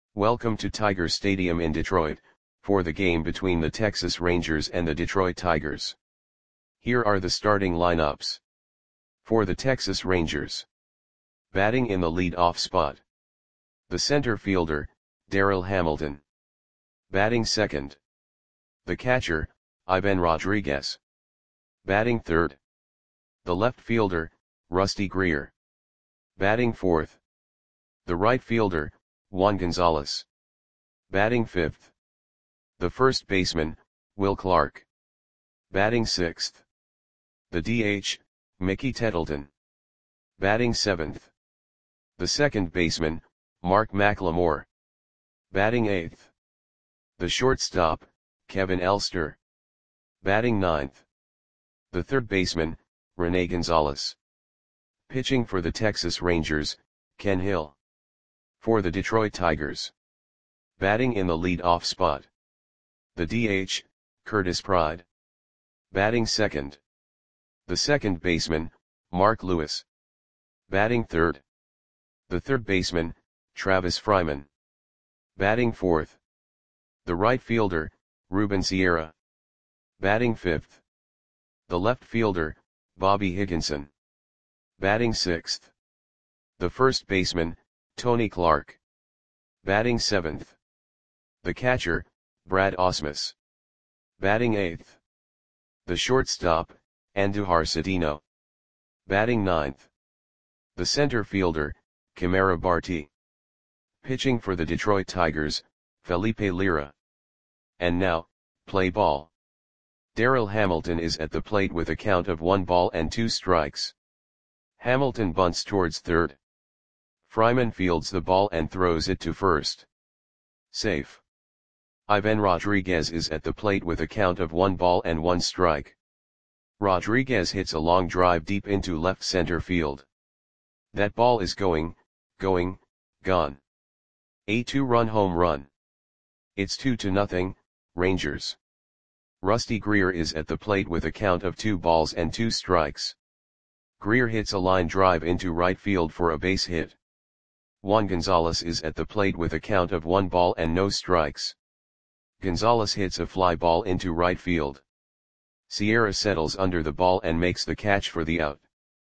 Welcome to Tiger Stadium in Detroit, for the game between the Texas Rangers and the Detroit Tigers. Here are the starting lineups. For the Texas Rangers. Batting in the lead-off spot. The center fielder, Darryl Hamilton. Batting second. The catcher, Ivan Rodriguez. Batting third. The left fielder, Rusty Greer. Batting fourth. The right fielder, Juan Gonzalez. Batting fifth. The first baseman, Will Clark. Batting sixth. The DH, Mickey Tettleton. Batting seventh. The second baseman, Mark McLemore. Batting eighth. The shortstop, Kevin Elster. Batting ninth. The third baseman, Rene Gonzalez. Pitching for the Texas Rangers, Ken Hill. For the Detroit Tigers. Batting in the lead-off spot. The DH, Curtis Pride. Batting second. The second baseman, Mark Lewis. Batting third. The third baseman, Travis Fryman. Batting fourth. The right fielder, Ruben Sierra. Batting fifth. The left fielder, Bobby Higginson. Batting sixth. The first baseman, Tony Clark. Batting seventh. The catcher, Brad Ausmus. Batting eighth. The shortstop, Andujar Cedeno. Batting ninth. The center fielder, Kamara Barti. Pitching for the Detroit Tigers, Felipe Lira. And now, play ball. Darryl Hamilton is at the plate with a count of 1 ball and 2 strikes. Hamilton bunts towards third. Fryman fields the ball and throws it to first. Safe. Ivan Rodriguez is at the plate with a count of 1 ball and 1 strike. Rodriguez hits a long drive deep into left center field. That ball is gone. A 2-run home run. It's 2-0, Rangers. Rusty Greer is at the plate with a count of 2 balls and 2 strikes. Greer hits a line drive into right field for a base hit. Juan Gonzalez is at the plate with a count of 1 ball and no strikes. Gonzalez hits a fly ball into right field. Sierra settles under the ball and makes the catch for the out.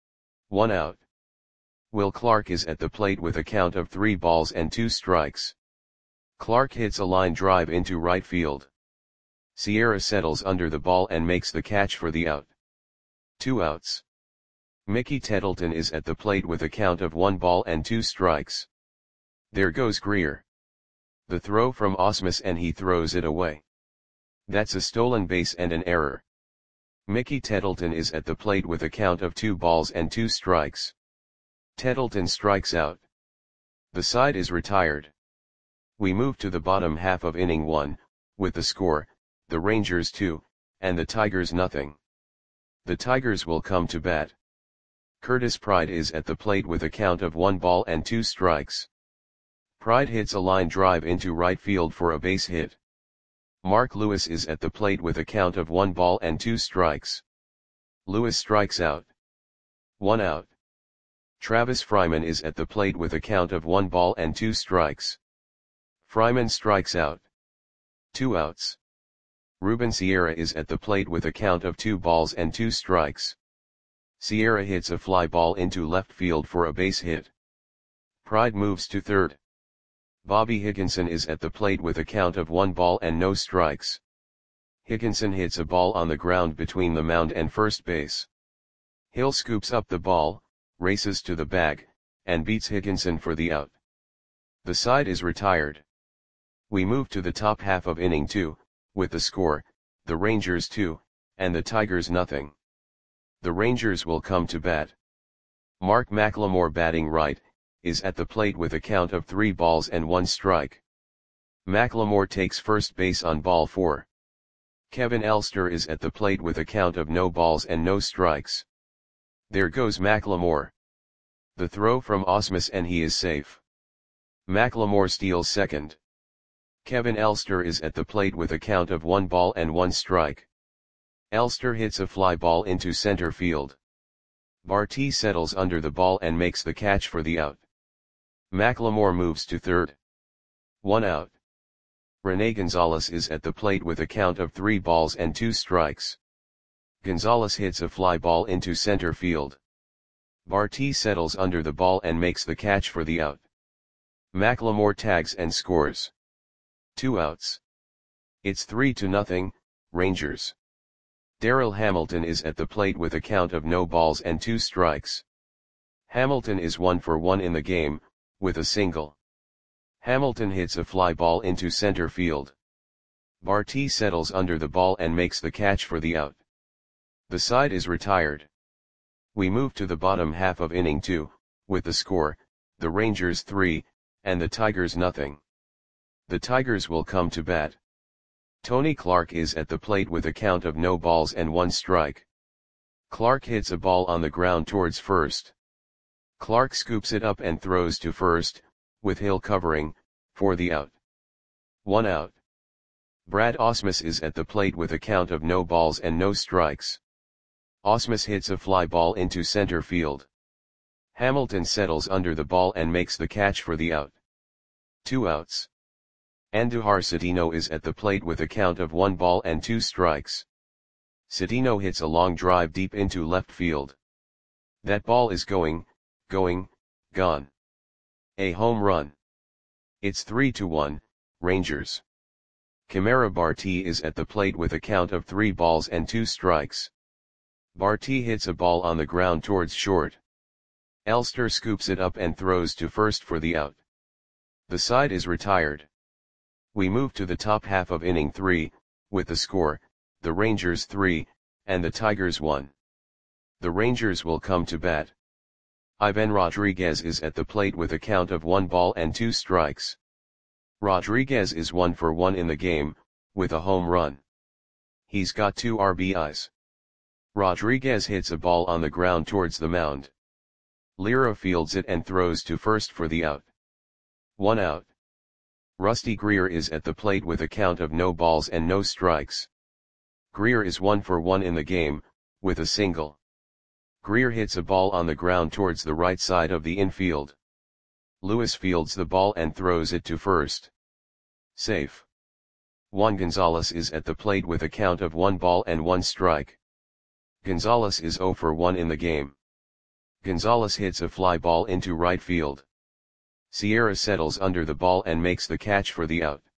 1 out. Will Clark is at the plate with a count of 3 balls and 2 strikes. Clark hits a line drive into right field. Sierra settles under the ball and makes the catch for the out. 2 outs. Mickey Tettleton is at the plate with a count of 1 ball and 2 strikes. There goes Greer. The throw from Ausmus and he throws it away. That's a stolen base and an error. Mickey Tettleton is at the plate with a count of 2 balls and 2 strikes. Tettleton strikes out. The side is retired. We move to the bottom half of inning 1, with the score, the Rangers 2, and the Tigers nothing. The Tigers will come to bat. Curtis Pride is at the plate with a count of 1 ball and 2 strikes. Pride hits a line drive into right field for a base hit. Mark Lewis is at the plate with a count of 1 ball and 2 strikes. Lewis strikes out. 1 out. Travis Fryman is at the plate with a count of 1 ball and 2 strikes. Fryman strikes out. 2 outs. Ruben Sierra is at the plate with a count of 2 balls and 2 strikes. Sierra hits a fly ball into left field for a base hit. Pride moves to third. Bobby Higginson is at the plate with a count of 1 ball and no strikes. Higginson hits a ball on the ground between the mound and first base. Hill scoops up the ball, races to the bag, and beats Higginson for the out. The side is retired. We move to the top half of inning 2, with the score, the Rangers 2, and the Tigers nothing. The Rangers will come to bat. Mark McLemore batting right, is at the plate with a count of 3 balls and 1 strike. McLemore takes first base on ball 4. Kevin Elster is at the plate with a count of no balls and no strikes. There goes McLemore. The throw from Ausmus and he is safe. McLemore steals second. Kevin Elster is at the plate with a count of 1 ball and 1 strike. Elster hits a fly ball into center field. Barti settles under the ball and makes the catch for the out. McLemore moves to third. 1 out. Rene Gonzalez is at the plate with a count of 3 balls and 2 strikes. Gonzalez hits a fly ball into center field. Barti settles under the ball and makes the catch for the out. McLemore tags and scores. 2 outs. It's 3-0, Rangers. Darryl Hamilton is at the plate with a count of no balls and 2 strikes. Hamilton is 1 for 1 in the game, with a single. Hamilton hits a fly ball into center field. Barti settles under the ball and makes the catch for the out. The side is retired. We move to the bottom half of inning 2, with the score, the Rangers 3, and the Tigers 0. The Tigers will come to bat. Tony Clark is at the plate with a count of no balls and 1 strike. Clark hits a ball on the ground towards first. Clark scoops it up and throws to first, with Hill covering, for the out. 1 out. Brad Ausmus is at the plate with a count of no balls and no strikes. Ausmus hits a fly ball into center field. Hamilton settles under the ball and makes the catch for the out. 2 outs. Andujar Citino is at the plate with a count of 1 ball and 2 strikes. Citino hits a long drive deep into left field. That ball is gone. A home run. It's 3-1, Rangers. Kimera Barti is at the plate with a count of 3 balls and 2 strikes. Barti hits a ball on the ground towards short. Elster scoops it up and throws to first for the out. The side is retired. We move to the top half of inning 3, with the score, the Rangers 3, and the Tigers 1. The Rangers will come to bat. Ivan Rodriguez is at the plate with a count of 1 ball and 2 strikes. Rodriguez is 1 for 1 in the game, with a home run. He's got 2 RBIs. Rodriguez hits a ball on the ground towards the mound. Lira fields it and throws to first for the out. 1 out. Rusty Greer is at the plate with a count of no balls and no strikes. Greer is 1 for 1 in the game, with a single. Greer hits a ball on the ground towards the right side of the infield. Lewis fields the ball and throws it to first. Safe. Juan Gonzalez is at the plate with a count of 1 ball and 1 strike. Gonzalez is 0 for 1 in the game. Gonzalez hits a fly ball into right field. Sierra settles under the ball and makes the catch for the out.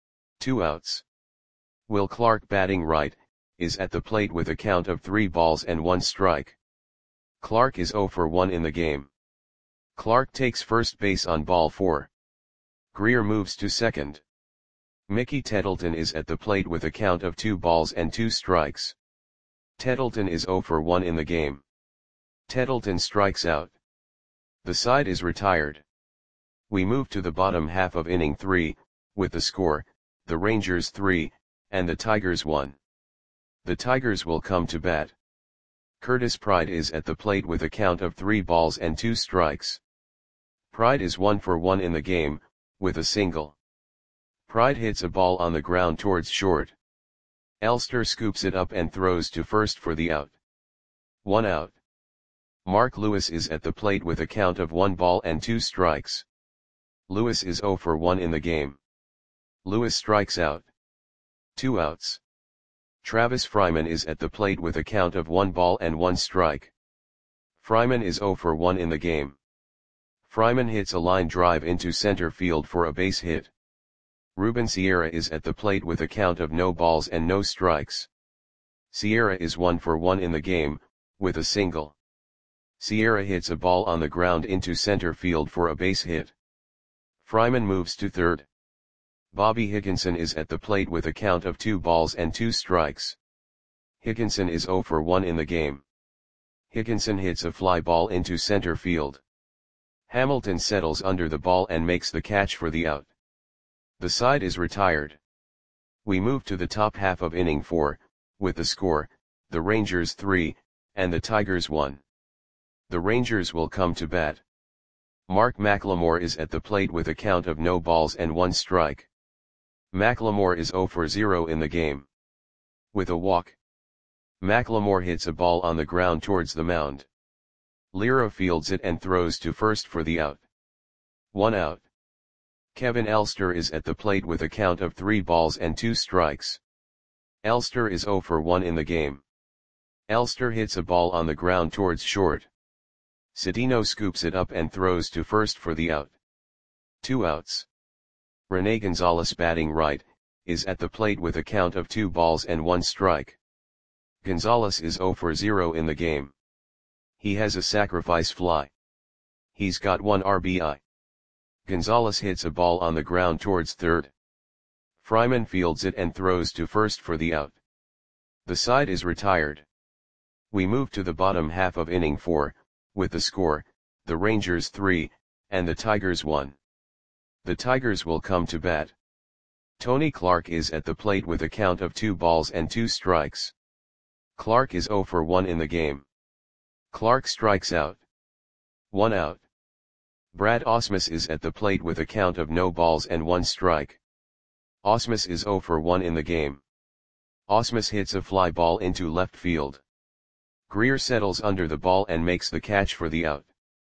2 outs. Will Clark, batting right, is at the plate with a count of 3 balls and 1 strike. Clark is 0 for 1 in the game. Clark takes first base on ball 4. Greer moves to second. Mickey Tettleton is at the plate with a count of 2 balls and 2 strikes. Tettleton is 0 for 1 in the game. Tettleton strikes out. The side is retired. We move to the bottom half of inning 3, with the score, the Rangers 3, and the Tigers 1. The Tigers will come to bat. Curtis Pride is at the plate with a count of 3 balls and 2 strikes. Pride is 1 for 1 in the game, with a single. Pride hits a ball on the ground towards short. Elster scoops it up and throws to first for the out. 1 out. Mark Lewis is at the plate with a count of 1 ball and 2 strikes. Lewis is 0 for 1 in the game. Lewis strikes out. 2 outs. Travis Fryman is at the plate with a count of 1 ball and 1 strike. Fryman is 0 for 1 in the game. Fryman hits a line drive into center field for a base hit. Ruben Sierra is at the plate with a count of no balls and no strikes. Sierra is 1 for 1 in the game, with a single. Sierra hits a ball on the ground into center field for a base hit. Fryman moves to third. Bobby Higginson is at the plate with a count of 2 balls and 2 strikes. Higginson is 0 for 1 in the game. Higginson hits a fly ball into center field. Hamilton settles under the ball and makes the catch for the out. The side is retired. We move to the top half of inning 4, with the score, the Rangers 3, and the Tigers 1. The Rangers will come to bat. Mark McLemore is at the plate with a count of no balls and 1 strike. McLemore is 0 for 0 in the game. With a walk. McLemore hits a ball on the ground towards the mound. Lira fields it and throws to first for the out. 1 out. Kevin Elster is at the plate with a count of 3 balls and 2 strikes. Elster is 0 for 1 in the game. Elster hits a ball on the ground towards short. Cedeno scoops it up and throws to first for the out. 2 outs. Rene Gonzalez, batting right, is at the plate with a count of 2 balls and 1 strike. Gonzalez is 0 for 0 in the game. He has a sacrifice fly. He's got 1 RBI. Gonzalez hits a ball on the ground towards third. Fryman fields it and throws to first for the out. The side is retired. We move to the bottom half of inning 4, with the score, the Rangers 3, and the Tigers 1. The Tigers will come to bat. Tony Clark is at the plate with a count of 2 balls and 2 strikes. Clark is 0 for 1 in the game. Clark strikes out. 1 out. Brad Ausmus is at the plate with a count of no balls and 1 strike. Ausmus is 0 for 1 in the game. Ausmus hits a fly ball into left field. Greer settles under the ball and makes the catch for the out.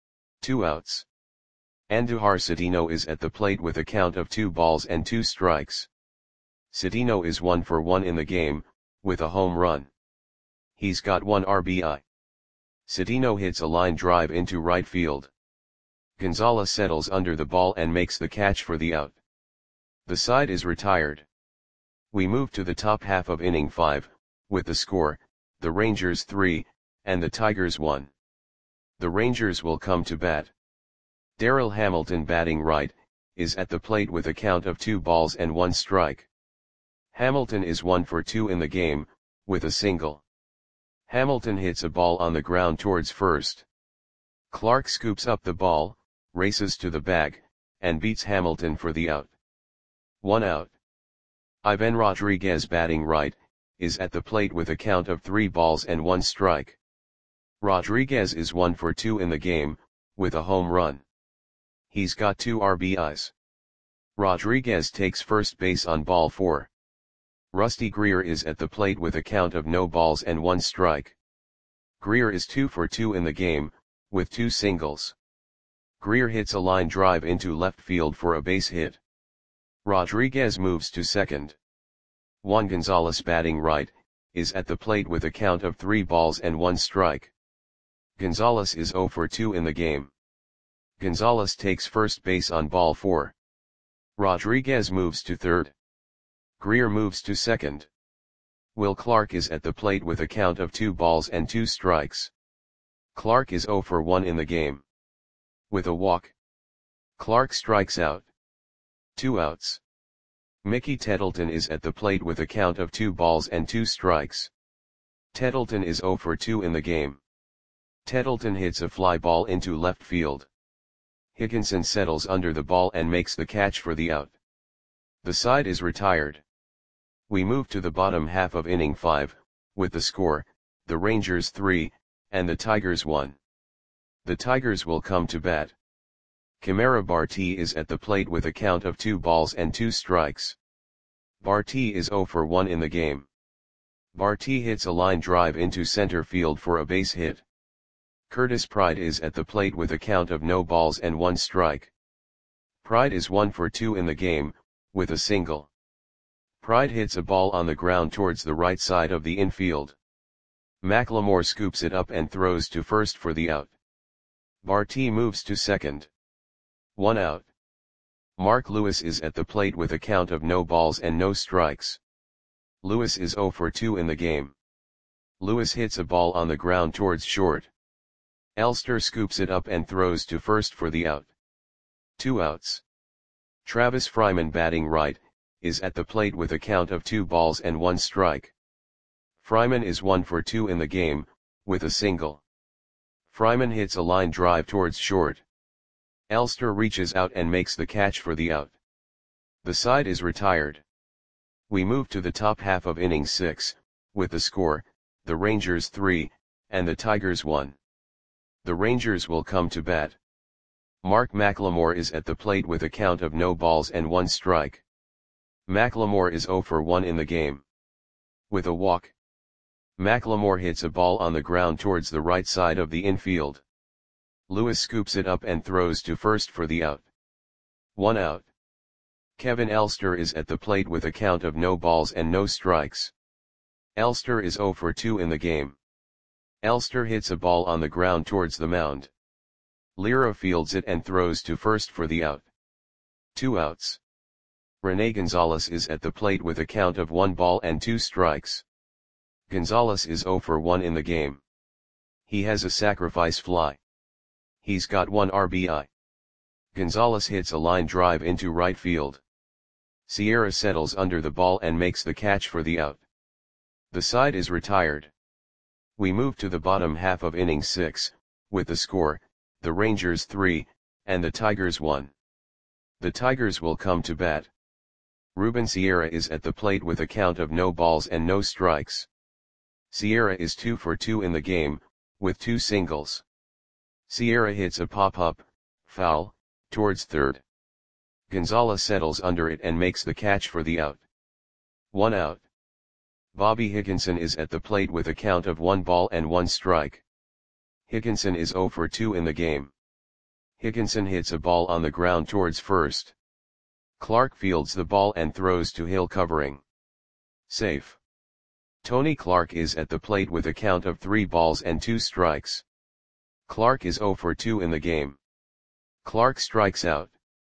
2 outs. Andujar Cedeno is at the plate with a count of 2 balls and 2 strikes. Cedeno is 1 for 1 in the game, with a home run. He's got 1 RBI. Cedeno hits a line drive into right field. Gonzalez settles under the ball and makes the catch for the out. The side is retired. We move to the top half of inning 5, with the score, the Rangers 3, and the Tigers 1. The Rangers will come to bat. Darryl Hamilton, batting right, is at the plate with a count of 2 balls and 1 strike. Hamilton is 1 for 2 in the game, with a single. Hamilton hits a ball on the ground towards first. Clark scoops up the ball, races to the bag, and beats Hamilton for the out. 1 out. Ivan Rodriguez, batting right, is at the plate with a count of 3 balls and 1 strike. Rodriguez is 1 for 2 in the game, with a home run. He's got 2 RBIs. Rodriguez takes first base on ball 4. Rusty Greer is at the plate with a count of no balls and 1 strike. Greer is 2 for 2 in the game, with 2 singles. Greer hits a line drive into left field for a base hit. Rodriguez moves to second. Juan Gonzalez, batting right, is at the plate with a count of 3 balls and 1 strike. Gonzalez is 0 for 2 in the game. Gonzalez takes first base on ball 4. Rodriguez moves to third. Greer moves to second. Will Clark is at the plate with a count of 2 balls and 2 strikes. Clark is 0 for 1 in the game. With a walk, Clark strikes out. 2 outs. Mickey Tettleton is at the plate with a count of 2 balls and 2 strikes. Tettleton is 0 for 2 in the game. Tettleton hits a fly ball into left field. Higginson settles under the ball and makes the catch for the out. The side is retired. We move to the bottom half of inning 5, with the score, the Rangers 3, and the Tigers 1. The Tigers will come to bat. Kamara Barti is at the plate with a count of 2 balls and 2 strikes. Barti is 0 for 1 in the game. Barti hits a line drive into center field for a base hit. Curtis Pride is at the plate with a count of no balls and 1 strike. Pride is 1 for 2 in the game, with a single. Pride hits a ball on the ground towards the right side of the infield. McLemore scoops it up and throws to first for the out. Barti moves to second. 1 out. Mark Lewis is at the plate with a count of no balls and no strikes. Lewis is 0 for 2 in the game. Lewis hits a ball on the ground towards short. Elster scoops it up and throws to first for the out. 2 outs. Travis Fryman, batting right, is at the plate with a count of 2 balls and 1 strike. Fryman is 1 for 2 in the game, with a single. Fryman hits a line drive towards short. Elster reaches out and makes the catch for the out. The side is retired. We move to the top half of inning 6, with the score, the Rangers 3, and the Tigers 1. The Rangers will come to bat. Mark McLemore is at the plate with a count of no balls and 1 strike. McLemore is 0 for 1 in the game. With a walk, McLemore hits a ball on the ground towards the right side of the infield. Lewis scoops it up and throws to first for the out. 1 out. Kevin Elster is at the plate with a count of no balls and no strikes. Elster is 0 for 2 in the game. Elster hits a ball on the ground towards the mound. Lira fields it and throws to first for the out. 2 outs. Rene Gonzalez is at the plate with a count of 1 ball and 2 strikes. Gonzalez is 0 for 1 in the game. He has a sacrifice fly. He's got 1 RBI. Gonzalez hits a line drive into right field. Sierra settles under the ball and makes the catch for the out. The side is retired. We move to the bottom half of inning 6, with the score, the Rangers 3, and the Tigers 1. The Tigers will come to bat. Ruben Sierra is at the plate with a count of no balls and no strikes. Sierra is 2 for 2 in the game, with 2 singles. Sierra hits a pop-up, foul, towards third. Gonzalez settles under it and makes the catch for the out. 1 out. Bobby Higginson is at the plate with a count of 1 ball and 1 strike. Higginson is 0 for 2 in the game. Higginson hits a ball on the ground towards first. Clark fields the ball and throws to Hill covering. Safe. Tony Clark is at the plate with a count of 3 balls and 2 strikes. Clark is 0 for 2 in the game. Clark strikes out.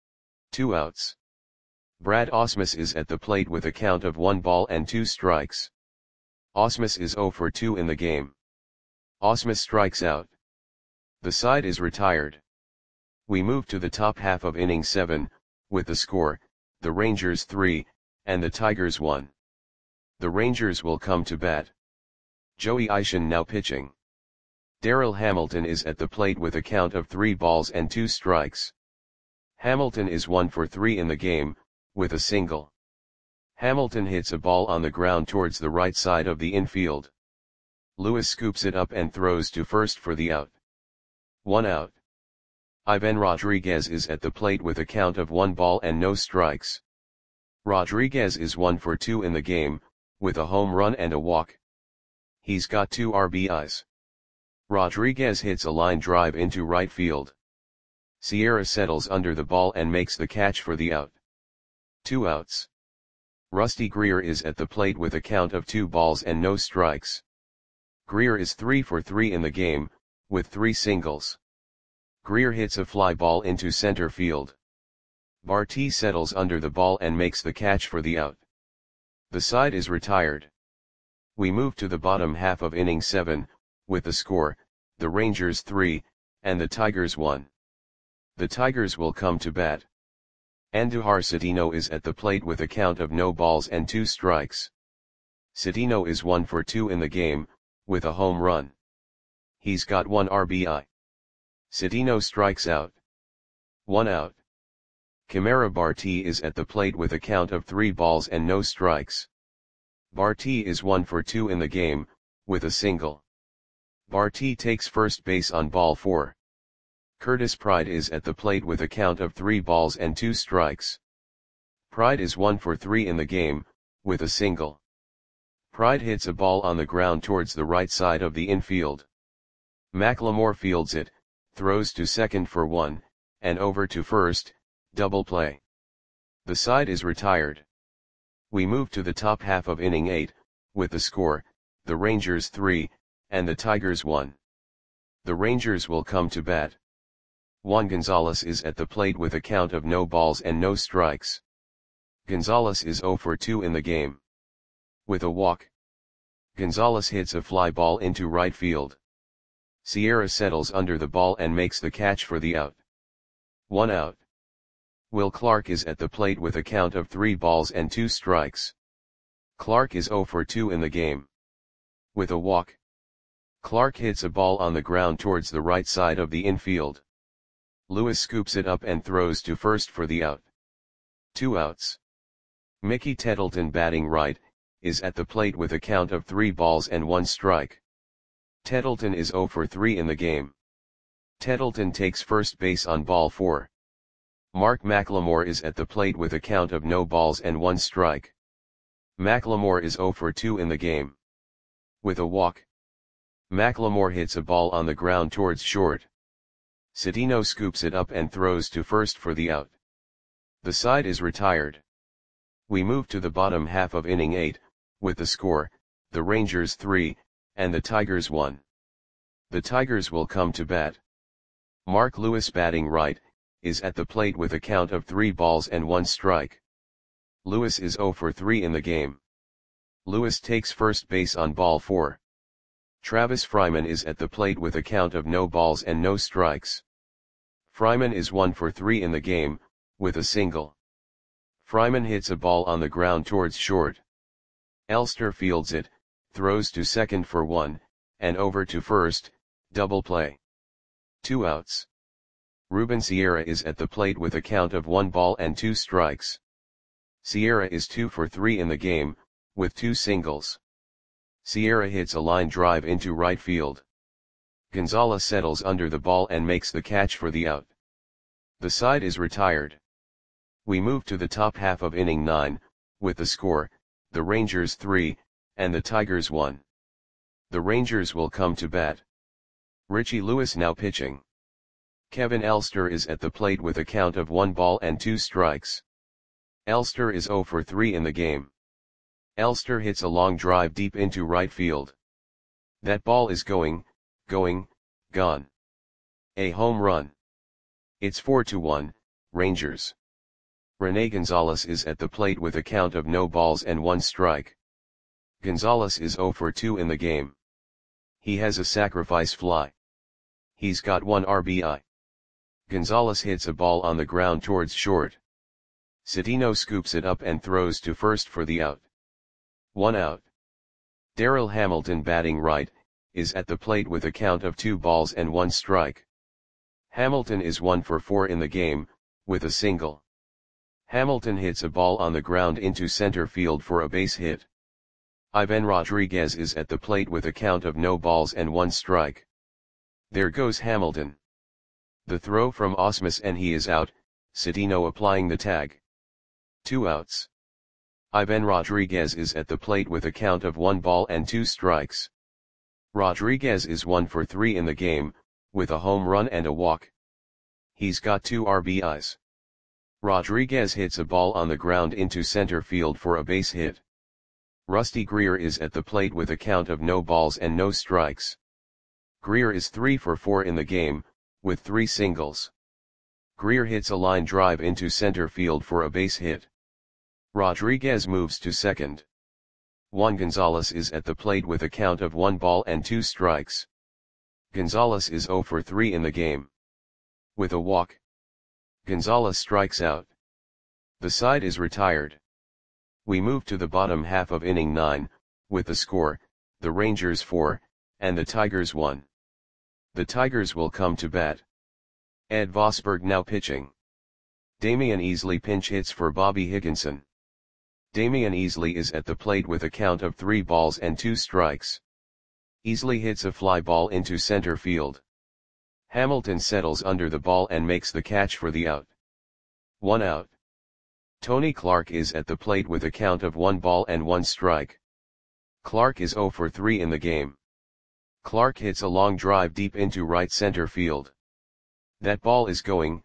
2 outs. Brad Ausmus is at the plate with a count of 1 ball and 2 strikes. Ausmus is 0 for 2 in the game. Ausmus strikes out. The side is retired. We move to the top half of inning 7, with the score, the Rangers 3, and the Tigers 1. The Rangers will come to bat. Joey Isham now pitching. Darryl Hamilton is at the plate with a count of 3 balls and 2 strikes. Hamilton is 1 for 3 in the game, with a single. Hamilton hits a ball on the ground towards the right side of the infield. Lewis scoops it up and throws to first for the out. 1 out. Ivan Rodriguez is at the plate with a count of 1 ball and no strikes. Rodriguez is 1 for 2 in the game, with a home run and a walk. He's got 2 RBIs. Rodriguez hits a line drive into right field. Sierra settles under the ball and makes the catch for the out. 2 outs. Rusty Greer is at the plate with a count of 2 balls and no strikes. Greer is 3 for 3 in the game, with 3 singles. Greer hits a fly ball into center field. Barty settles under the ball and makes the catch for the out. The side is retired. We move to the bottom half of inning 7, with the score, the Rangers 3, and the Tigers 1. The Tigers will come to bat. Andujar Cedeno is at the plate with a count of no balls and 2 strikes. Cedeno is 1 for 2 in the game, with a home run. He's got 1 RBI. Cedeno strikes out. 1 out. Kimera Barty is at the plate with a count of 3 balls and no strikes. Barty is 1 for 2 in the game, with a single. Barty takes first base on ball 4. Curtis Pride is at the plate with a count of 3 balls and 2 strikes. Pride is 1 for 3 in the game, with a single. Pride hits a ball on the ground towards the right side of the infield. McLemore fields it, throws to second for 1, and over to first, double play. The side is retired. We move to the top half of inning 8, with the score, the Rangers 3, and the Tigers 1. The Rangers will come to bat. Juan Gonzalez is at the plate with a count of no balls and no strikes. Gonzalez is 0 for 2 in the game. With a walk. Gonzalez hits a fly ball into right field. Sierra settles under the ball and makes the catch for the out. 1 out. Will Clark is at the plate with a count of 3 balls and 2 strikes. Clark is 0 for 2 in the game. With a walk. Clark hits a ball on the ground towards the right side of the infield. Lewis scoops it up and throws to first for the out. 2 outs. Mickey Tettleton batting right, is at the plate with a count of 3 balls and 1 strike. Tettleton is 0 for 3 in the game. Tettleton takes first base on ball 4. Mark McLemore is at the plate with a count of no balls and 1 strike. McLemore is 0 for 2 in the game. With a walk. McLemore hits a ball on the ground towards short. Cedeno scoops it up and throws to first for the out. The side is retired. We move to the bottom half of inning 8, with the score, the Rangers 3, and the Tigers 1. The Tigers will come to bat. Mark Lewis, batting right, is at the plate with a count of 3 balls and 1 strike. Lewis is 0 for 3 in the game. Lewis takes first base on ball 4. Travis Fryman is at the plate with a count of no balls and no strikes. Fryman is 1 for 3 in the game, with a single. Fryman hits a ball on the ground towards short. Elster fields it, throws to second for 1, and over to first, double play. 2 outs. Ruben Sierra is at the plate with a count of 1 ball and 2 strikes. Sierra is 2 for 3 in the game, with 2 singles. Sierra hits a line drive into right field. Gonzalez settles under the ball and makes the catch for the out. The side is retired. We move to the top half of inning 9, with the score, the Rangers 3, and the Tigers 1. The Rangers will come to bat. Richie Lewis now pitching. Kevin Elster is at the plate with a count of 1 ball and 2 strikes. Elster is 0 for 3 in the game. Elster hits a long drive deep into right field. That ball is gone. A home run. It's 4-1, Rangers. Rene Gonzalez is at the plate with a count of no balls and 1 strike. Gonzalez is 0 for 2 in the game. He has a sacrifice fly. He's got 1 RBI. Gonzalez hits a ball on the ground towards short. Cedeno scoops it up and throws to first for the out. 1 out. Darryl Hamilton, batting right, is at the plate with a count of 2 balls and 1 strike. Hamilton is 1 for 4 in the game, with a single. Hamilton hits a ball on the ground into center field for a base hit. Ivan Rodriguez is at the plate with a count of no balls and 1 strike. There goes Hamilton. The throw from Ausmus and he is out, Cedeno applying the tag. 2 outs. Ivan Rodriguez is at the plate with a count of 1 ball and 2 strikes. Rodriguez is 1 for 3 in the game, with a home run and a walk. He's got 2 RBIs. Rodriguez hits a ball on the ground into center field for a base hit. Rusty Greer is at the plate with a count of no balls and no strikes. Greer is 3 for 4 in the game, with 3 singles. Greer hits a line drive into center field for a base hit. Rodriguez moves to second. Juan Gonzalez is at the plate with a count of 1 ball and 2 strikes. Gonzalez is 0 for 3 in the game. With a walk, Gonzalez strikes out. The side is retired. We move to the bottom half of inning 9, with the score, the Rangers 4, and the Tigers 1. The Tigers will come to bat. Ed Vosberg now pitching. Damian Easley pinch hits for Bobby Higginson. Damian Easley is at the plate with a count of 3 balls and 2 strikes. Easley hits a fly ball into center field. Hamilton settles under the ball and makes the catch for the out. 1 out. Tony Clark is at the plate with a count of 1 ball and 1 strike. Clark is 0 for 3 in the game. Clark hits a long drive deep into right center field. That ball is gone.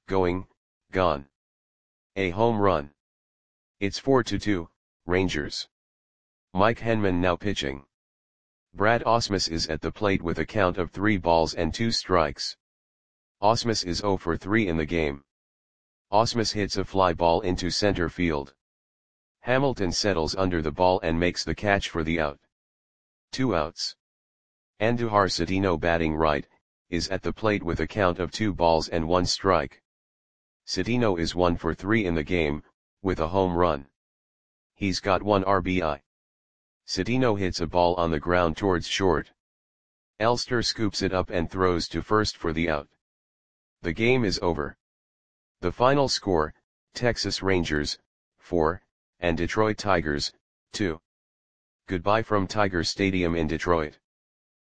A home run. It's 4-2, Rangers. Mike Henman now pitching. Brad Ausmus is at the plate with a count of 3 balls and 2 strikes. Ausmus is 0 for 3 in the game. Ausmus hits a fly ball into center field. Hamilton settles under the ball and makes the catch for the out. 2 outs. Andujar Cedeno, batting right, is at the plate with a count of 2 balls and 1 strike. Cedeno is 1 for 3 in the game, with a home run. He's got 1 RBI. Cedeno hits a ball on the ground towards short. Elster scoops it up and throws to first for the out. The game is over. The final score, Texas Rangers, 4, and Detroit Tigers, 2. Goodbye from Tiger Stadium in Detroit.